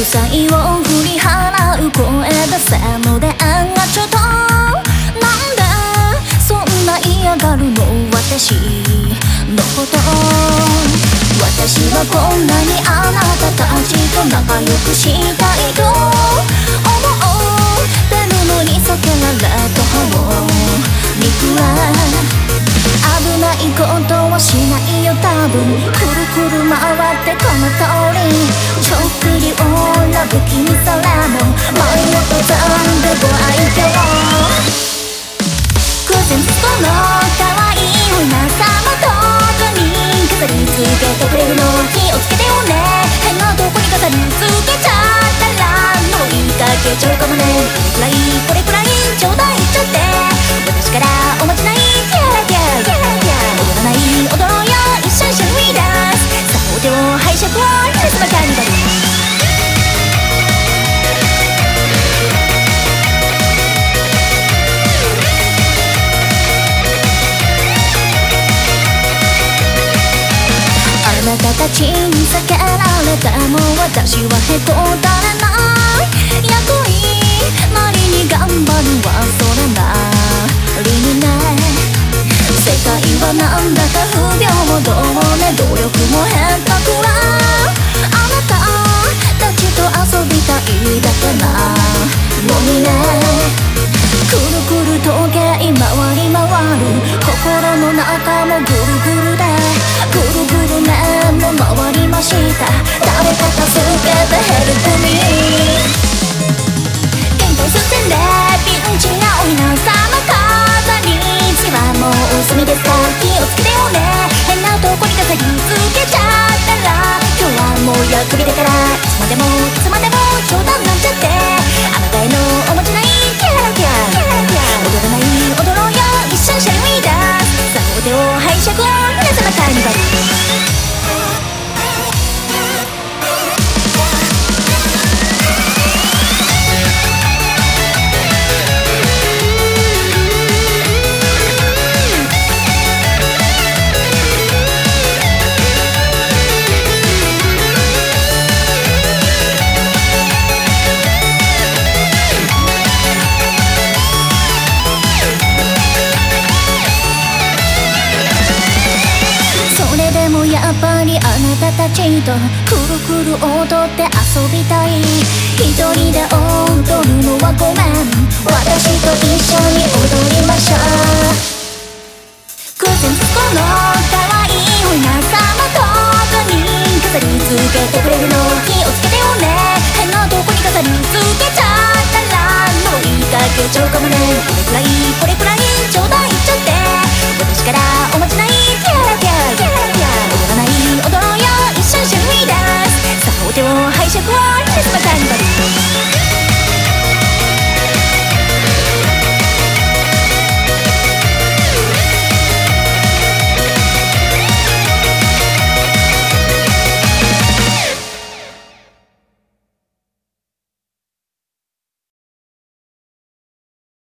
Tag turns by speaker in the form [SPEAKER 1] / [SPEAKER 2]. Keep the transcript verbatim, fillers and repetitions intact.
[SPEAKER 1] 負債を振り払う声出せの電がちょっとなんでそんな嫌がるの私のこと私はこんなにあなたたちと仲良くしたいと思ってるのに避けられた方にくれ危ないことはしないよ多分くるくる回ってこの通りちょっぴりオーラ不気味さらの舞い落とさんでご愛嬌偶然その可愛い女様とどに飾りつけてくれるの気をつけてよね変なとこに飾りつけちゃったらもう言いかけちゃうかもねこれくらいこれくらいちょうだいちょって私からおまじないキャラキャラキャラキャラ踊らない踊ろうよ一緒にシャルウィーダンスさあお手を拝借を許すばかりだあなたたちに避けられても私はへこたれない役員なりに頑張るはそれなりにね世界はなんだか不平等もね努力も下手くらあなたたちと遊びたいだけなのにねくるくる時計回り回る心の中もぐるぐるでぐるぐる目も回りました誰か助けてヘルプミー検討進んでピンチなお皆様飾り付けはもうお済みですか気をつけてよね変なとこに飾り付けちゃったら今日はもう役日だからいつまでもいつまでも冗談なんちゃってあなたへのおまじないキャラキャラ踊らない踊ろうよ一緒にシャルウィーダンスさあお手を拝借を皆様カーニバルやっぱりあなたたちとくるくる踊って遊びたい一人で踊るのはごめん私と一緒に踊りましょう偶然この可愛い女様とどに飾りつけてくれるの気をつけてよね変なとこに飾りつけちゃったらもう言いかけちゃうかもね